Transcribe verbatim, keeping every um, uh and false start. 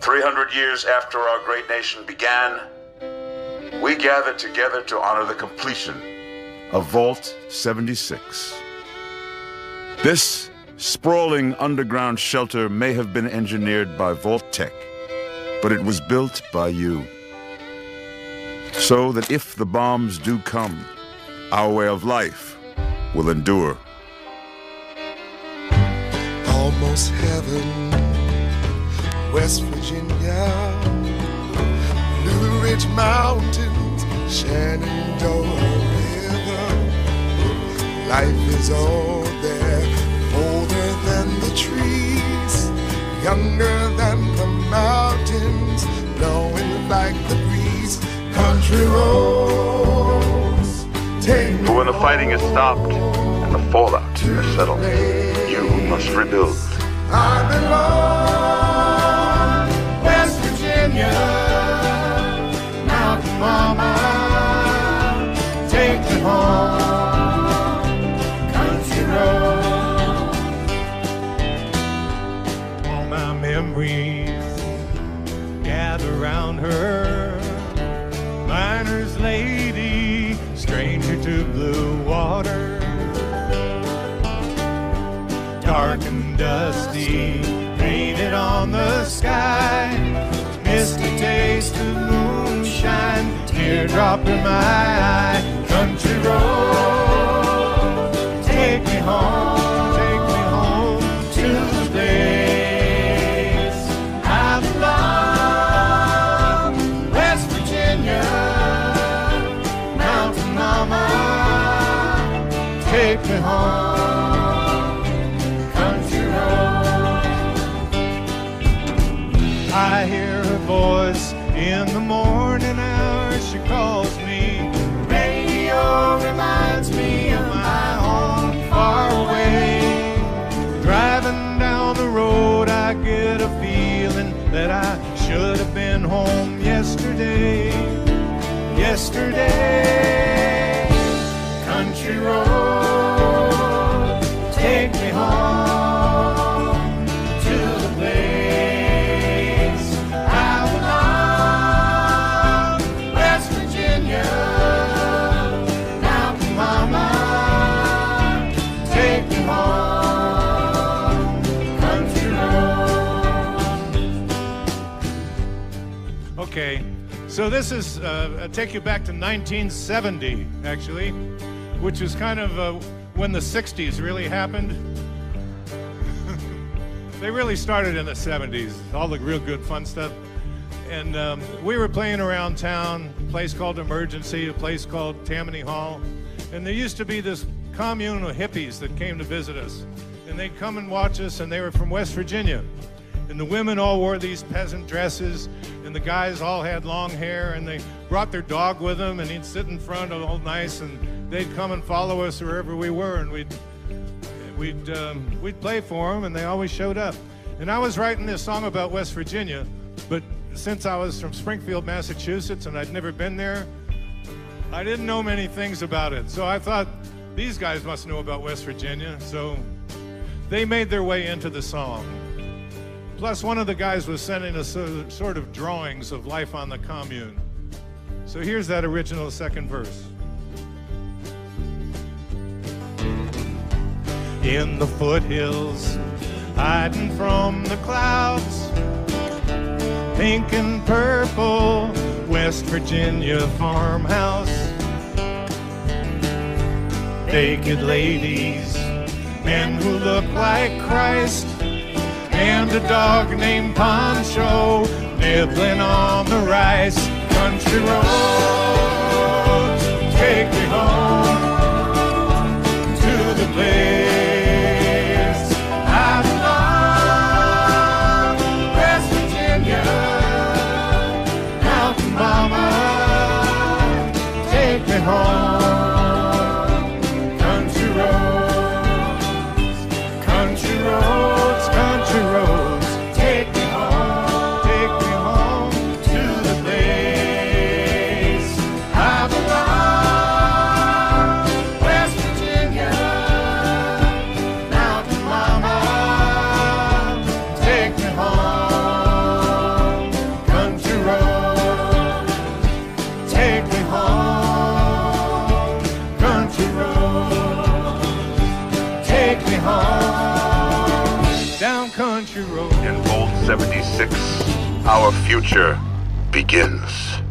three hundred years after our great nation began, we gather together to honor the completion of Vault seventy-six. This sprawling underground shelter may have been engineered by Vault-Tec, but it was built by you. So that if the bombs do come, our way of life will endure. Almost heaven, West Virginia, Blue Ridge Mountains, Shenandoah River. Life is all there, older than the trees, younger than the mountains, blowing like the breeze. Country roads, take me. But when the fighting is stopped and the fallout is settled, you must rebuild. I belong, West Virginia, Mountain Mama, take me home, country road. All my memories gather round her, miner's lady, stranger to blue water. Dark and dusty, painted on the sky, misty taste of moonshine, teardrop in my eye. Country road, take me home, take me home to the place I belong. West Virginia, Mountain Mama, take me home. I hear her voice in the morning hours. She calls me. Radio reminds me of my home far away. Driving down the road, I get a feeling that I should have been home yesterday. Yesterday, country road, take me home. Okay, so this is, uh, I'll take you back to nineteen seventy, actually, which is kind of uh, when the sixties really happened. They really started in the seventies, all the real good fun stuff. And um, we were playing around town, a place called Emergency, a place called Tammany Hall. And there used to be this commune of hippies that came to visit us. And they'd come and watch us, and they were from West Virginia. And the women all wore these peasant dresses, and the guys all had long hair, and they brought their dog with them, and he'd sit in front all nice, and they'd come and follow us wherever we were, and we'd we'd um, we'd play for them, and they always showed up. And I was writing this song about West Virginia, but since I was from Springfield, Massachusetts, and I'd never been there, I didn't know many things about it. So I thought, these guys must know about West Virginia, so they made their way into the song. Plus, one of the guys was sending us sort of drawings of life on the commune. So here's that original second verse. In the foothills, hiding from the clouds, pink and purple, West Virginia farmhouse. Naked ladies, men who look like Christ, and a dog named Poncho nibbling on the rice. Country road, take me home to the place I belong. West Virginia, Mountain Mama, take me home. Country roads, country roads, country roads, take me home, take me home to the place I belong. West Virginia, Mountain Mama, take me home. seventy-six, our future begins.